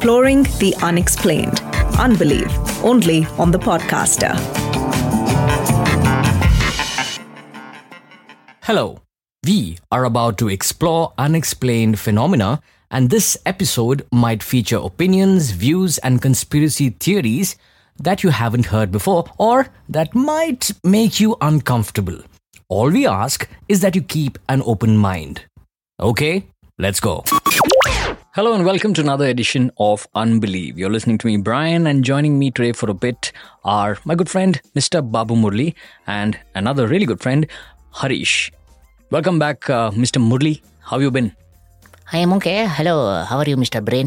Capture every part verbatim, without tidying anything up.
exploring the unexplained. Unbelieve, only on The Podcaster. Hello, we are about to explore unexplained phenomena, and this episode might feature opinions, views, and conspiracy theories that you haven't heard before or that might make you uncomfortable. All we ask is that you keep an open mind. Okay, let's go. Hello and welcome to another edition of Unbelieve. You're listening to me, Brian, and joining me today for a bit are my good friend, Mister Babu Murli, and another really good friend, Harish. Welcome back, uh, Mister Murli. How have you been? I am okay. Hello. How are you, Mister Brain?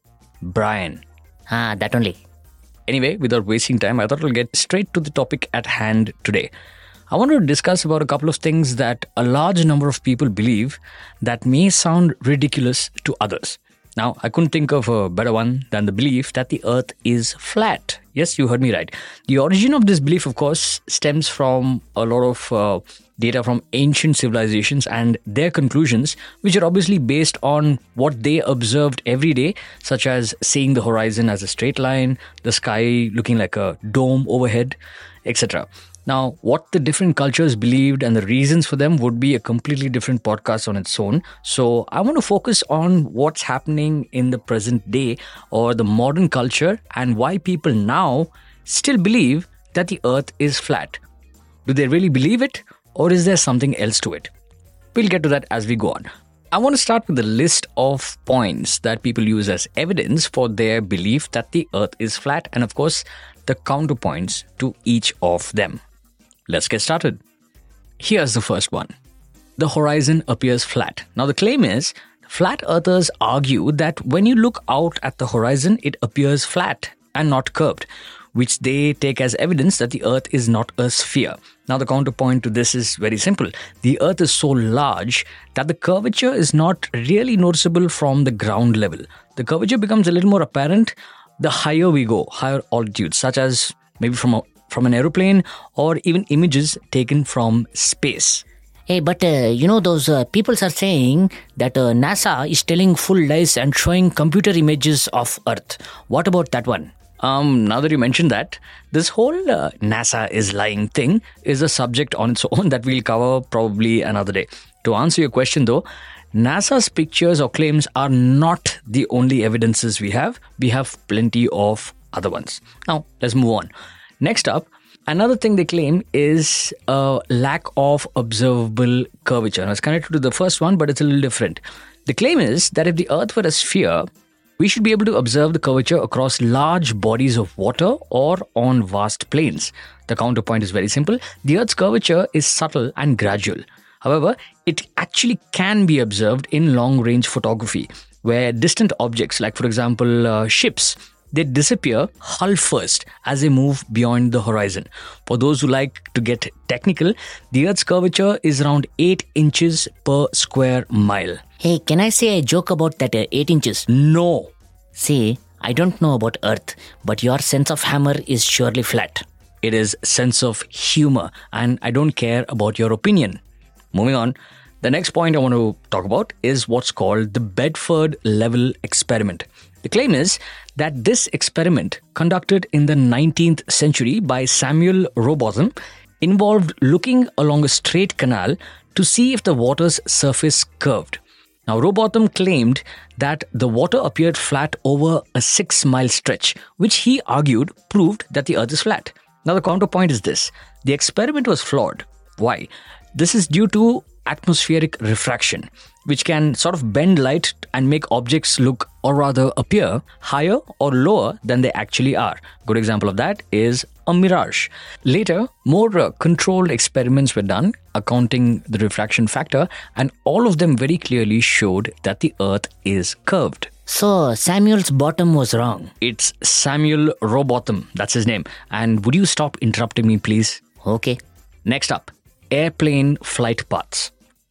Brian. Ah, that only. Anyway, without wasting time, I thought we'll get straight to the topic at hand today. I want to discuss about a couple of things that a large number of people believe that may sound ridiculous to others. Now, I couldn't think of a better one than the belief that the earth is flat. Yes, you heard me right. The origin of this belief, of course, stems from a lot of uh, data from ancient civilizations and their conclusions, which are obviously based on what they observed every day, such as seeing the horizon as a straight line, the sky looking like a dome overhead, et cetera. Now, what the different cultures believed and the reasons for them would be a completely different podcast on its own. So I want to focus on what's happening in the present day or the modern culture and why people now still believe that the earth is flat. Do they really believe it, or is there something else to it? We'll get to that as we go on. I want to start with a list of points that people use as evidence for their belief that the earth is flat, and of course, the counterpoints to each of them. Let's get started. Here's the first one. The horizon appears flat. Now, the claim is flat earthers argue that when you look out at the horizon, it appears flat and not curved, which they take as evidence that the earth is not a sphere. Now, the counterpoint to this is very simple. The earth is so large that the curvature is not really noticeable from the ground level. The curvature becomes a little more apparent the higher we go, higher altitudes, such as maybe from a from an aeroplane or even images taken from space. Hey, but uh, you know, those uh, people are saying that uh, NASA is telling full lies and showing computer images of Earth. What about that one? Um, now that you mentioned that, this whole uh, NASA is lying thing is a subject on its own that we'll cover probably another day. To answer your question though, NASA's pictures or claims are not the only evidences we have. We have plenty of other ones. Now, let's move on. Next up, another thing they claim is a lack of observable curvature. Now, it's connected to the first one, but it's a little different. The claim is that if the Earth were a sphere, we should be able to observe the curvature across large bodies of water or on vast plains. The counterpoint is very simple. The Earth's curvature is subtle and gradual. However, it actually can be observed in long-range photography, where distant objects, like for example, uh, ships, they disappear hull first as they move beyond the horizon. For those who like to get technical, the Earth's curvature is around eight inches per square mile. Hey, can I say a joke about that uh, eight inches? No. See, I don't know about Earth, but your sense of hammer is surely flat. It is sense of humor, and I don't care about your opinion. Moving on, the next point I want to talk about is what's called the Bedford Level Experiment. The claim is that this experiment, conducted in the nineteenth century by Samuel Rowbotham, involved looking along a straight canal to see if the water's surface curved. Now, Rowbotham claimed that the water appeared flat over a six-mile stretch, which he argued proved that the earth is flat. Now, the counterpoint is this. The experiment was flawed. Why? This is due to atmospheric refraction, which can sort of bend light and make objects look, or rather appear, higher or lower than they actually are. Good example of that is a mirage. Later, more uh, controlled experiments were done, accounting the refraction factor, and all of them very clearly showed that the Earth is curved. So, Samuel's bottom was wrong. It's Samuel Rowbotham, that's his name. And would you stop interrupting me, please? Okay. Next up, airplane flight paths.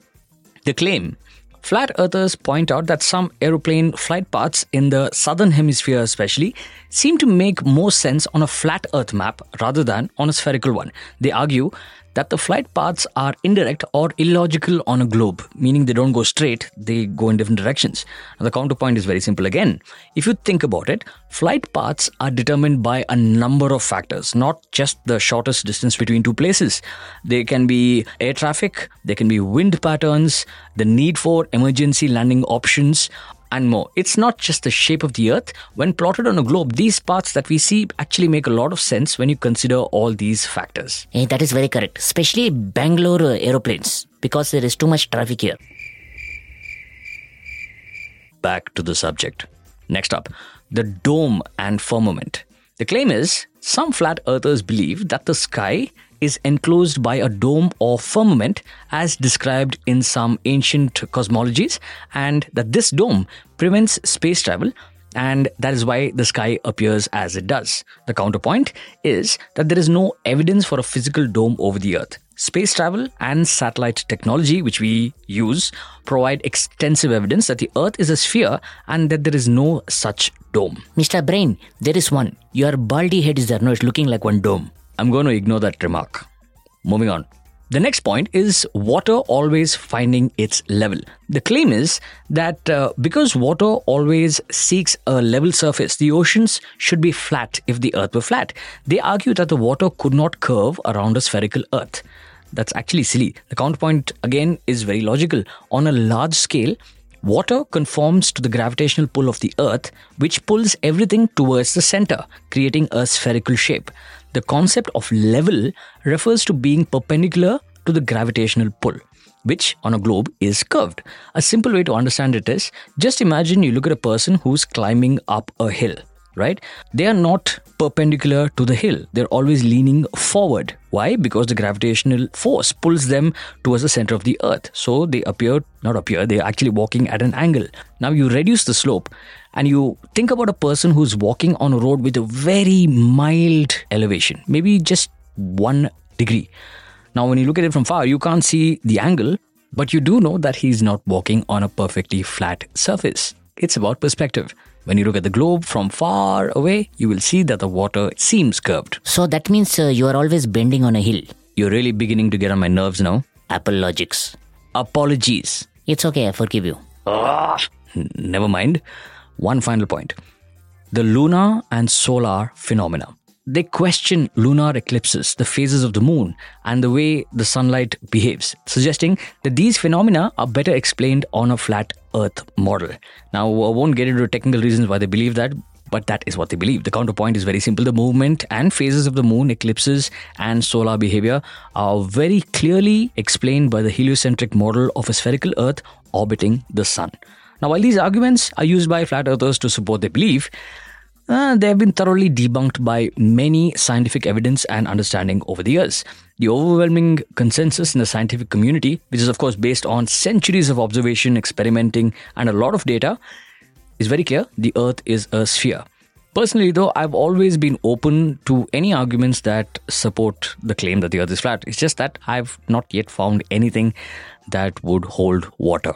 The claim, flat earthers point out that some aeroplane flight paths in the southern hemisphere especially seem to make more sense on a flat earth map rather than on a spherical one. They argue that the flight paths are indirect or illogical on a globe, meaning they don't go straight, they go in different directions. Now, the counterpoint is very simple again. If you think about it, flight paths are determined by a number of factors, not just the shortest distance between two places. They can be air traffic, there can be wind patterns, the need for emergency landing options, and more. It's not just the shape of the Earth. When plotted on a globe, these paths that we see actually make a lot of sense when you consider all these factors. Hey, that is very correct. Especially Bangalore uh, aeroplanes, because there is too much traffic here. Back to the subject. Next up, the dome and firmament. The claim is, some flat earthers believe that the sky is enclosed by a dome or firmament as described in some ancient cosmologies, and that this dome prevents space travel, and that is why the sky appears as it does. The counterpoint is that there is no evidence for a physical dome over the Earth. Space travel and satellite technology, which we use, provide extensive evidence that the Earth is a sphere and that there is no such dome. Mister Brain, there is one. Your baldy head is there. No, it's looking like one dome. I'm going to ignore that remark. Moving on. The next point is water always finding its level. The claim is that uh, because water always seeks a level surface, the oceans should be flat if the Earth were flat. They argue that the water could not curve around a spherical Earth. That's actually silly. The counterpoint, again, is very logical. On a large scale, water conforms to the gravitational pull of the Earth, which pulls everything towards the center, creating a spherical shape. The concept of level refers to being perpendicular to the gravitational pull, which on a globe is curved. A simple way to understand it is, just imagine you look at a person who's climbing up a hill, right? They are not perpendicular to the hill. They're always leaning forward. Why? Because the gravitational force pulls them towards the center of the Earth. So they appear, not appear, they're actually walking at an angle. Now you reduce the slope and you think about a person who's walking on a road with a very mild elevation, maybe just one degree. Now, when you look at it from far, you can't see the angle, but you do know that he's not walking on a perfectly flat surface. It's about perspective. When you look at the globe from far away, you will see that the water seems curved. So that means uh, you are always bending on a hill. You're really beginning to get on my nerves now. Apple logics. Apologies. It's okay, I forgive you. Ah, never mind. One final point. The lunar and solar phenomena. They question lunar eclipses, the phases of the moon, and the way the sunlight behaves, suggesting that these phenomena are better explained on a flat Earth model. Now, I won't get into technical reasons why they believe that, but that is what they believe. The counterpoint is very simple. The movement and phases of the moon, eclipses, and solar behavior are very clearly explained by the heliocentric model of a spherical Earth orbiting the sun. Now, while these arguments are used by flat earthers to support their belief, uh, they have been thoroughly debunked by many scientific evidence and understanding over the years. The overwhelming consensus in the scientific community, which is of course based on centuries of observation, experimenting, and a lot of data, is very clear. The Earth is a sphere. Personally, though, I've always been open to any arguments that support the claim that the Earth is flat. It's just that I've not yet found anything that would hold water.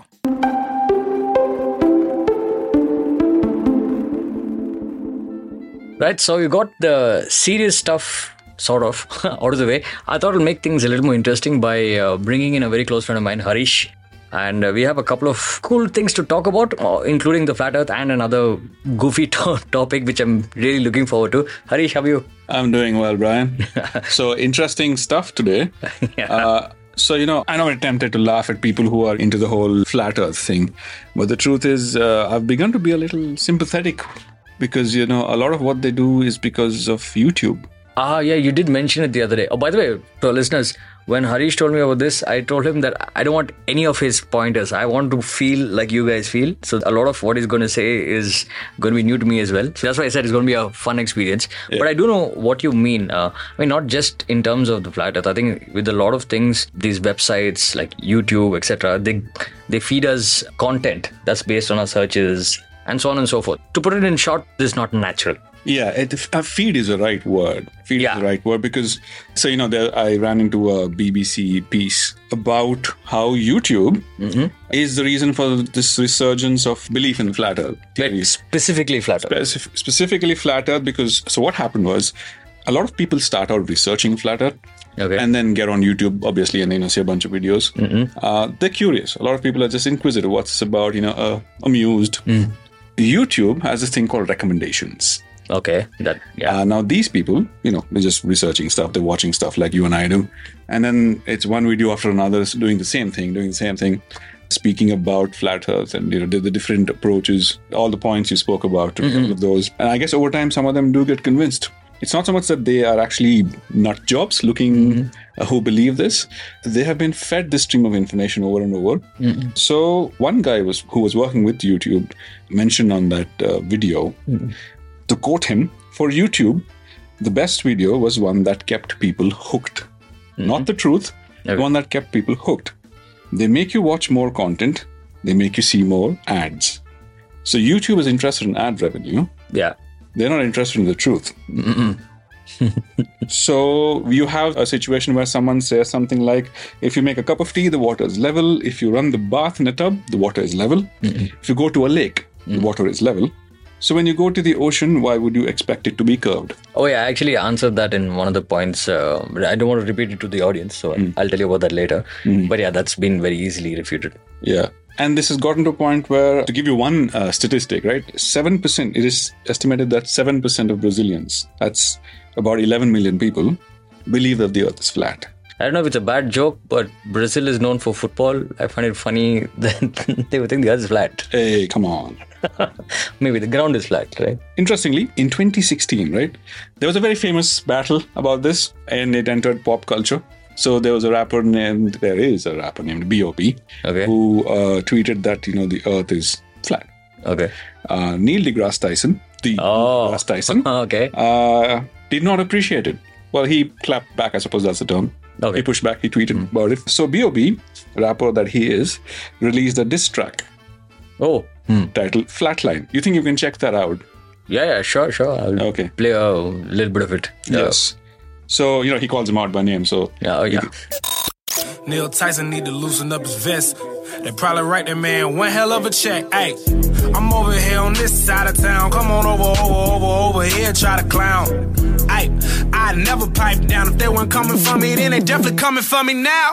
Right, so you got the serious stuff sort of out of the way. I thought it'll make things a little more interesting by uh, bringing in a very close friend of mine, Harish. And uh, we have a couple of cool things to talk about, uh, including the flat earth and another goofy to- topic, which I'm really looking forward to. Harish, how are you? I'm doing well, Brian. So interesting stuff today. yeah. Uh, so, you know, I know I'm tempted to laugh at people who are into the whole flat earth thing. But the truth is, uh, I've begun to be a little sympathetic because, you know, a lot of what they do is because of YouTube. Ah, yeah, you did mention it the other day. Oh, by the way, to our listeners, when Harish told me about this, I told him that I don't want any of his pointers. I want to feel like you guys feel. So a lot of what he's going to say is going to be new to me as well. So that's why I said it's going to be a fun experience. Yeah. But I do know what you mean. Uh, I mean, not just in terms of the flat earth. I think with a lot of things, these websites like YouTube, et cetera, they they feed us content that's based on our searches and so on and so forth. To put it in short, this is not natural. Yeah, it, uh, feed is the right word. Feed yeah. is the right word because, so, you know, there, I ran into a B B C piece about how YouTube mm-hmm. is the reason for this resurgence of belief in flat earth theories. Specifically flat earth. Specif- specifically flat earth because, so what happened was, a lot of people start out researching flat earth Okay. And then get on YouTube, obviously, and you know, see a bunch of videos. Mm-hmm. Uh, they're curious. A lot of people are just inquisitive. What's this about? You know, uh, amused. Mm. YouTube has this thing called recommendations. Okay. That yeah. Uh, now, these people, you know, they're just researching stuff. They're watching stuff like you and I do. And then it's one video after another doing the same thing, doing the same thing. Speaking about flat earth and, you know, the, the different approaches, all the points you spoke about, mm-hmm. all of those. And I guess over time, some of them do get convinced. It's not so much that they are actually nut jobs looking mm-hmm. uh, who believe this. They have been fed this stream of information over and over. Mm-hmm. So one guy was who was working with YouTube mentioned on that uh, video, mm-hmm. to quote him, for YouTube, the best video was one that kept people hooked. Mm-hmm. Not the truth, okay. the one that kept people hooked. They make you watch more content. They make you see more ads. So YouTube is interested in ad revenue. Yeah. They're not interested in the truth. So you have a situation where someone says something like, if you make a cup of tea, the water is level. If you run the bath in a tub, the water is level. Mm-mm. If you go to a lake, mm. the water is level. So when you go to the ocean, why would you expect it to be curved? Oh yeah, I actually answered that in one of the points. Uh, I don't want to repeat it to the audience, so mm. I'll tell you about that later. Mm. But yeah, that's been very easily refuted. Yeah. And this has gotten to a point where, to give you one uh, statistic, right? seven percent, it is estimated that seven percent of Brazilians, that's about eleven million people, believe that the earth is flat. I don't know if it's a bad joke, but Brazil is known for football. I find it funny that they would think the earth is flat. Hey, come on. Maybe the ground is flat, right? Interestingly, in twenty sixteen, right, there was a very famous battle about this, and it entered pop culture. So there was a rapper named, there is a rapper named B O B, okay. who uh, tweeted that, you know, the earth is flat. Okay. Uh, Neil deGrasse Tyson, the oh. deGrasse Tyson, okay. uh, did not appreciate it. Well, he clapped back, I suppose that's the term. Okay. He pushed back, he tweeted mm. about it. So B O B, rapper that he is, released a diss track. Oh. Hmm. Titled Flatline. You think you can check that out? Yeah, yeah, sure, sure. I'll okay. play a little bit of it. Yes. Uh, so, you know, he calls him out by name, so... Yeah, oh, yeah. Neil Tyson need to loosen up his vest. They probably write that man one hell of a check. Hey, I'm over here on this side of town. Come on over, over, over, over here, try to clown. Hey, I never pipe down. If they weren't coming for me, then they definitely coming for me now.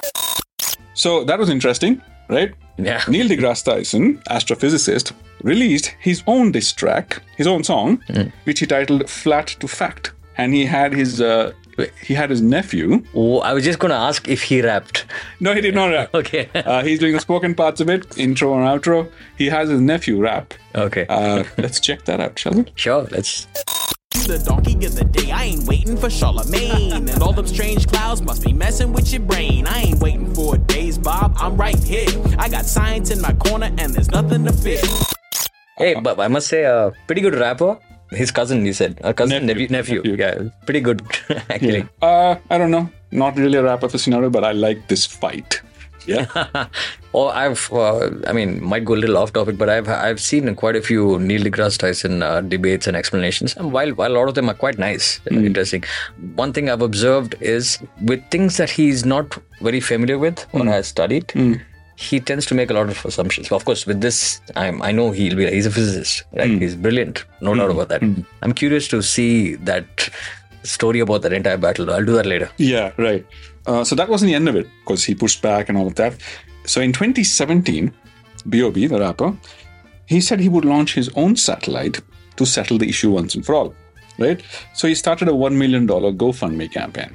So that was interesting, right? Yeah. Neil deGrasse Tyson, astrophysicist, released his own diss track, his own song, mm. which he titled Flat to Fact. And he had his... Uh, He had his nephew. Oh, I was just going to ask if he rapped. No, he did not rap. Okay. uh, he's doing the spoken parts of it, intro and outro. He has his nephew rap. Okay. Uh, let's check that out, shall we? Sure, let's. The donkey of the day, I ain't waiting for Charlemagne. And all them strange clouds must be messing with your brain. I ain't waiting for days, Bob, I'm right here. I got science in my corner and there's nothing to fear. Hey, but I must say, a uh, pretty good rapper. His cousin, you said. A cousin, nephew. Nephew. nephew. Yeah, pretty good, actually. Yeah. Uh, I don't know. Not really a rap aficionado, but I like this fight. Yeah. Oh, I've, uh, I mean, might go a little off topic, but I've I've seen quite a few Neil deGrasse Tyson uh, debates and explanations. And while, while a lot of them are quite nice and mm. interesting, one thing I've observed is with things that he's not very familiar with or mm. has studied, mm. he tends to make a lot of assumptions. Of course, with this, I'm, I know he'll be, he's a physicist, right? Mm. He's brilliant, no mm. doubt about that. Mm. I'm curious to see that story about that entire battle. I'll do that later. Yeah, right. Uh, so that wasn't the end of it, because he pushed back and all of that. So in twenty seventeen, B O B, the rapper, he said he would launch his own satellite to settle the issue once and for all, right? So he started a one million dollars GoFundMe campaign.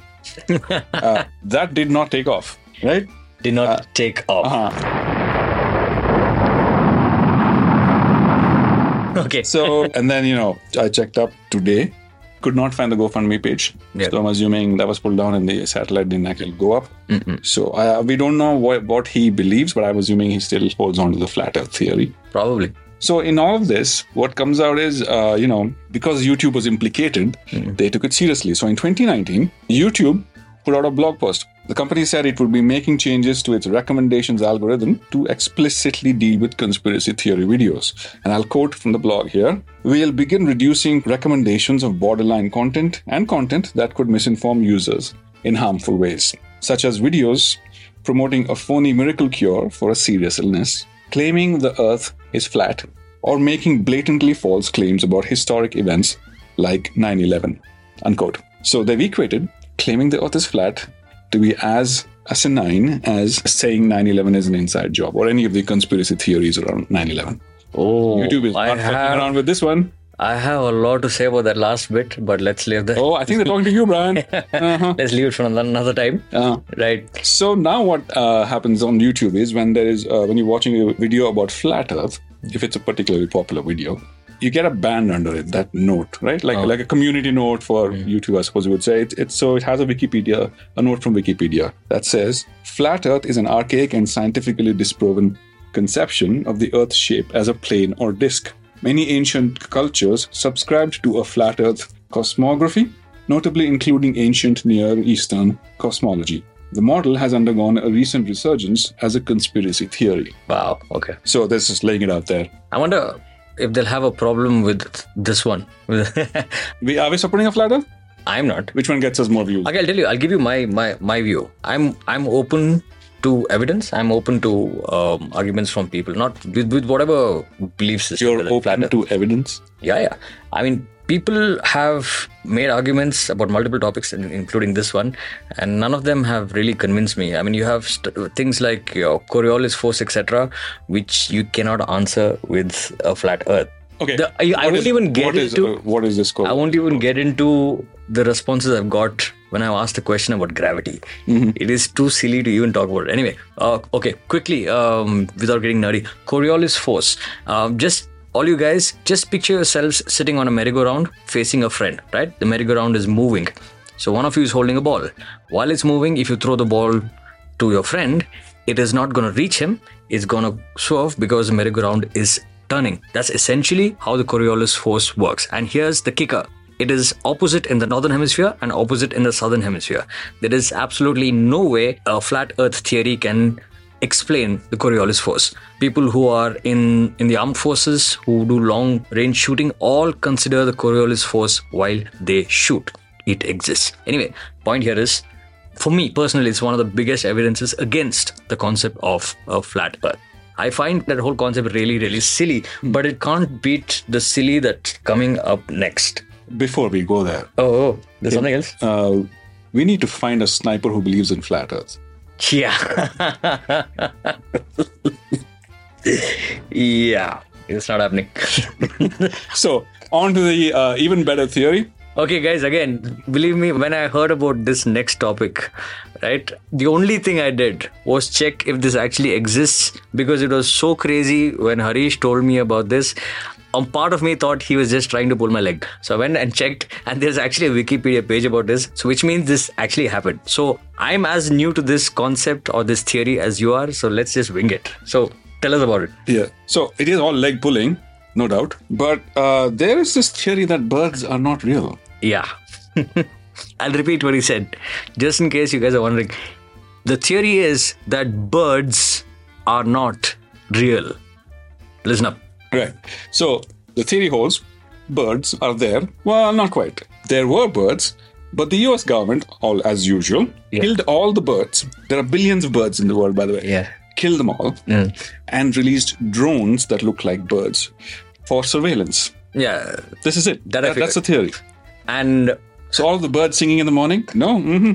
uh, that did not take off, right? Did not uh, take off. Uh-huh. Okay. So, and then, you know, I checked up today, could not find the GoFundMe page. Yep. So I'm assuming that was pulled down and the satellite didn't actually go up. Mm-mm. So uh, we don't know what, what he believes, but I'm assuming he still holds on to the flat earth theory. Probably. So in all of this, what comes out is, uh, you know, because YouTube was implicated, mm. they took it seriously. So in twenty nineteen, YouTube put out a blog post. The company said it would be making changes to its recommendations algorithm to explicitly deal with conspiracy theory videos. And I'll quote from the blog here. We'll begin reducing recommendations of borderline content and content that could misinform users in harmful ways, such as videos promoting a phony miracle cure for a serious illness, claiming the earth is flat, or making blatantly false claims about historic events like nine eleven, unquote. So they've equated claiming the earth is flat to be as asinine as saying nine eleven is an inside job or any of the conspiracy theories around nine eleven. Oh, YouTube is I not fucking have, around with this one. I have a lot to say about that last bit, but let's leave that. Oh, I think they're talking to you, Brian. Uh-huh. Let's leave it for another time. Uh, Right. So now what uh, happens on YouTube is when there is uh, when you're watching a video about flat Earth, if it's a particularly popular video, you get a band under it, that note, right? Like Oh. like a community note for Mm. YouTube, I suppose you would say. It's, it's so it has a Wikipedia, a note from Wikipedia that says flat Earth is an archaic and scientifically disproven conception of the Earth's shape as a plane or disk. Many ancient cultures subscribed to a flat Earth cosmography, notably including ancient Near Eastern cosmology. The model has undergone a recent resurgence as a conspiracy theory. Wow. Okay. So this is laying it out there. I wonder if they'll have a problem with this one. We, are we supporting a flat Earth? I'm not. Which one gets us more views? Okay, I'll tell you. I'll give you my my my view. I'm I'm open to evidence. I'm open to um, arguments from people, not with, with whatever belief system. You're whether flat open Earth- to evidence? Yeah, yeah. I mean, people have made arguments about multiple topics, in- including this one, and none of them have really convinced me. I mean, you have st- things like your Coriolis force, et cetera, which you cannot answer with a flat Earth. Okay. The- I, I What won't is- even get what is, into. uh, what is this called? I won't even get into the responses I've got when I asked a question about gravity. Mm-hmm. It is too silly to even talk about it. Anyway, uh, okay, quickly, um, without getting nerdy, Coriolis force. Um, just all you guys, just picture yourselves sitting on a merry-go-round facing a friend, right? The merry-go-round is moving. So one of you is holding a ball. While it's moving, if you throw the ball to your friend, it is not going to reach him. It's going to swerve because the merry-go-round is turning. That's essentially how the Coriolis force works. And here's the kicker. It is opposite in the northern hemisphere and opposite in the southern hemisphere. There is absolutely no way a flat earth theory can explain the Coriolis force. People who are in, in the armed forces, who do long range shooting, all consider the Coriolis force while they shoot. It exists. Anyway, point here is, for me personally, it's one of the biggest evidences against the concept of a flat earth. I find that whole concept really, really silly, but it can't beat the silly that's coming up next. Before we go there, Oh, oh there's something else? uh, we need to find a sniper who believes in flat Earth. Yeah. Yeah. It's not happening. So, on to the uh, even better theory. Okay, guys, again, believe me, when I heard about this next topic, right, the only thing I did was check if this actually exists, because it was so crazy when Harish told me about this. A part of me thought he was just trying to pull my leg. So I went and checked, and there's actually a Wikipedia page about this, so which means this actually happened. So I'm as new to this concept or this theory as you are, so let's just wing it. So tell us about it. Yeah. So, it is all leg pulling, no doubt. But uh, there is this theory that birds are not real. Yeah. I'll repeat what he said, just in case you guys are wondering. The theory is that birds are not real. Listen up. Right. So, the theory holds birds are there. Well, not quite. There were birds, but the U S government, all as usual, Yeah. killed all the birds. There are billions of birds in the world, by the way. Yeah. Killed them all and released drones that look like birds for surveillance. Yeah. This is it. That I That- that's the theory. And So all of the birds singing in the morning? No. Mm-hmm.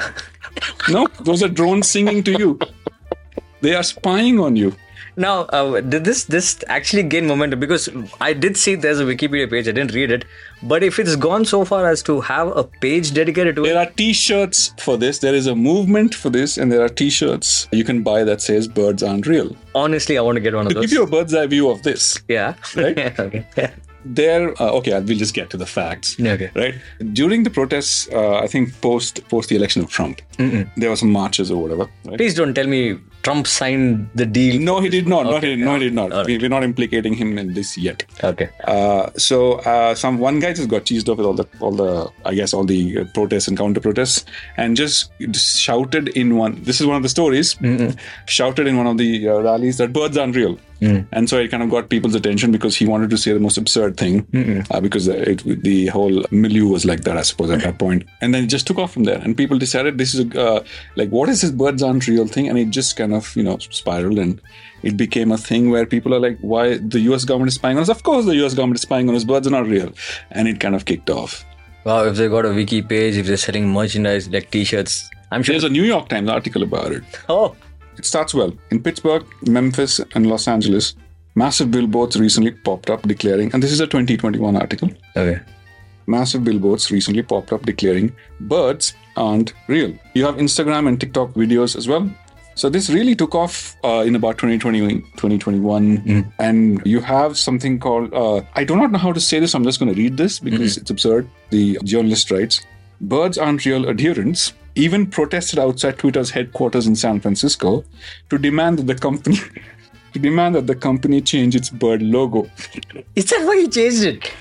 No, those are drones singing to you. They are spying on you. now, uh, did this this actually gain momentum? Because I did see there's a Wikipedia page. I didn't read it. But if it's gone so far as to have a page dedicated to it, There are t-shirts for this. There is a movement for this, and there are t-shirts you can buy that says birds aren't real. honestly, I want to get one of To those. give you a bird's eye view of this, Yeah. Right? Okay. there, uh, okay, we'll just get to the facts. Okay. Right? During the protests, uh, I think post post the election of Trump, there were some marches or whatever. Right? Please don't tell me Trump signed the deal. No, he did not. No, Okay. he, no, he did not. All right. We, we're not implicating him in this yet. Okay. Uh, so uh, some one guy just got cheesed off with all the all the I guess all the uh, protests and counter protests, and just, just shouted in one. This is one of the stories. Mm-hmm. Shouted in one of the uh, rallies that birds aren't real, Mm. and so it kind of got people's attention because he wanted to say the most absurd thing, uh, because it, the whole milieu was like that, I suppose, at that point. And then it just took off from there, and people decided this is a, uh, like, what is this birds aren't real thing, and it just kind of you know spiraled, and it became a thing where people are like, why the U S government is spying on us? Of course the U S government is spying on us. Birds are not real. And it kind of kicked off. Wow, if they got a wiki page, if they're selling merchandise like t-shirts, I'm sure. There's a New York Times article about it. Oh. It starts well. In Pittsburgh, Memphis, and Los Angeles, massive billboards recently popped up declaring, and this is a twenty twenty-one article. Okay. Massive billboards recently popped up declaring birds aren't real. You have Instagram and TikTok videos as well. So this really took off uh, in about twenty twenty, twenty twenty-one. Mm. And you have something called, uh, I do not know how to say this. I'm just going to read this because mm-hmm. it's absurd. The journalist writes, birds aren't real adherents even protested outside Twitter's headquarters in San Francisco to demand that the company to demand that the company change its bird logo. Is that why he changed it?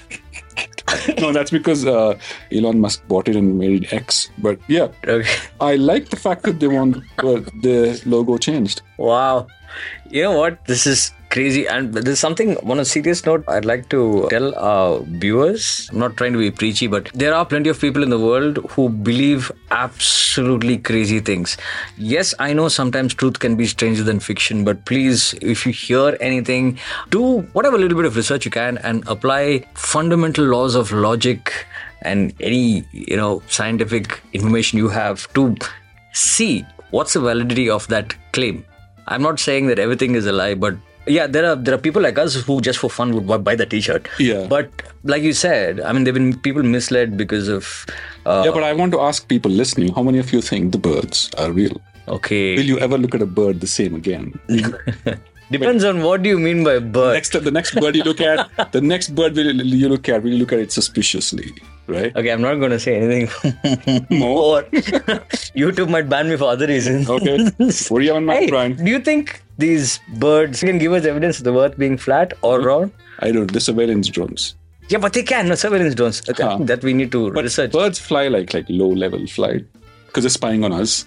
No, that's because uh, Elon Musk bought it and made it X. But yeah, okay. I like the fact that they want uh, the logo changed. Wow. You know what? This is crazy. And there's something on a serious note I'd like to tell our viewers. I'm not trying to be preachy, but there are plenty of people in the world who believe absolutely crazy things. Yes, I know sometimes truth can be stranger than fiction, but please, if you hear anything, do whatever little bit of research you can and apply fundamental laws of logic and any, you know, scientific information you have to see what's the validity of that claim. I'm not saying that everything is a lie, but yeah, there are there are people like us who just for fun would buy the t-shirt. Yeah. But like you said, I mean, there have been people misled because of... Uh, yeah, but I want to ask people listening, how many of you think the birds are real? Okay. Will you ever look at a bird the same again? Depends on what do you mean by bird. Next, the next bird you look at, the next bird will you look at, will you look at it suspiciously, right? Okay, I'm not going to say anything more. YouTube might ban me for other reasons. Okay. What do you have in mind, hey, Brian? Do you think these birds can give us evidence of the earth being flat or round? I don't. The surveillance drones. Yeah, but they can. No, surveillance drones. I huh. think that we need to but research. Birds fly like like low-level flight because they're spying on us.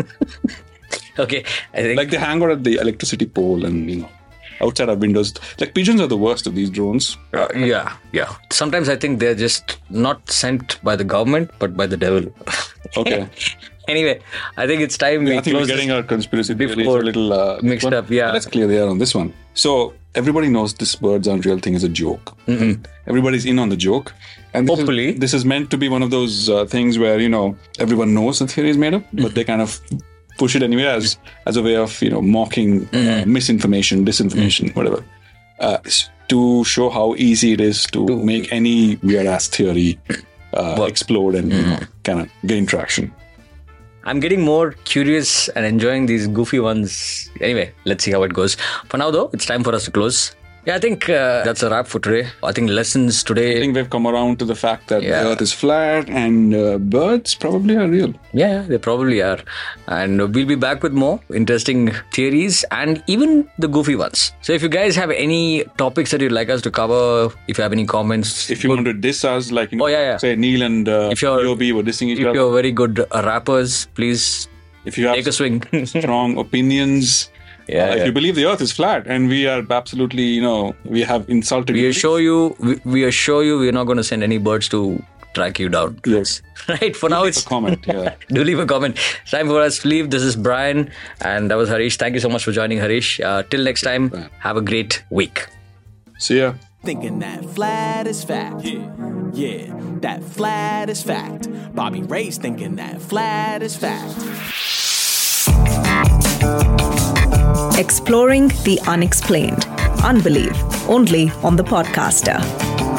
Okay, I think... Like they hang out at the electricity pole and, you know, outside our windows. Like pigeons are the worst of these drones. Uh, yeah, yeah. Sometimes I think they're just not sent by the government, but by the devil. Okay. Anyway, I think it's time yeah, we I think close we're getting our conspiracy theories a little uh, mixed one. up. Yeah. Let's clear the air on this one. So everybody knows this birds aren't real thing is a joke. Mm-mm. Everybody's in on the joke. And this Hopefully. Is, this is meant to be one of those uh, things where, you know, everyone knows the theory is made up, but they kind of push it anyway as, as a way of, you know, mocking mm-hmm. uh, misinformation, disinformation, mm-hmm. whatever, uh, to show how easy it is to, to make any weird-ass theory uh, explode and mm-hmm. you know, kind of gain traction. I'm getting more curious and enjoying these goofy ones. Anyway, let's see how it goes. For now, though, it's time for us to close. Yeah, I think uh, that's a wrap for today. I think lessons today... I think we've come around to the fact that yeah. the earth is flat and uh, birds probably are real. Yeah, they probably are. And we'll be back with more interesting theories and even the goofy ones. So if you guys have any topics that you'd like us to cover, if you have any comments... If you good, want to diss us, like, you know, oh, yeah, yeah. say Neil and uh, if you're, P O B were dissing each if other. If you're very good uh, rappers, please if you have take a swing. strong opinions... Yeah, uh, yeah. If you believe the earth is flat and we are absolutely, you know, we have insulted we you. assure you, we, we assure you we're not going to send any birds to track you down. Yes. Right, for do now leave it's... a comment, yeah. Do leave a comment. It's time for us to leave. This is Brian and that was Harish. Thank you so much for joining, Harish. Uh, till next time, have a great week. See ya. Thinking that flat is fact. Yeah, yeah, that flat is fact. Bobby Ray's thinking that flat is fact. Exploring the unexplained. Unbelieve. Only on The Podcaster.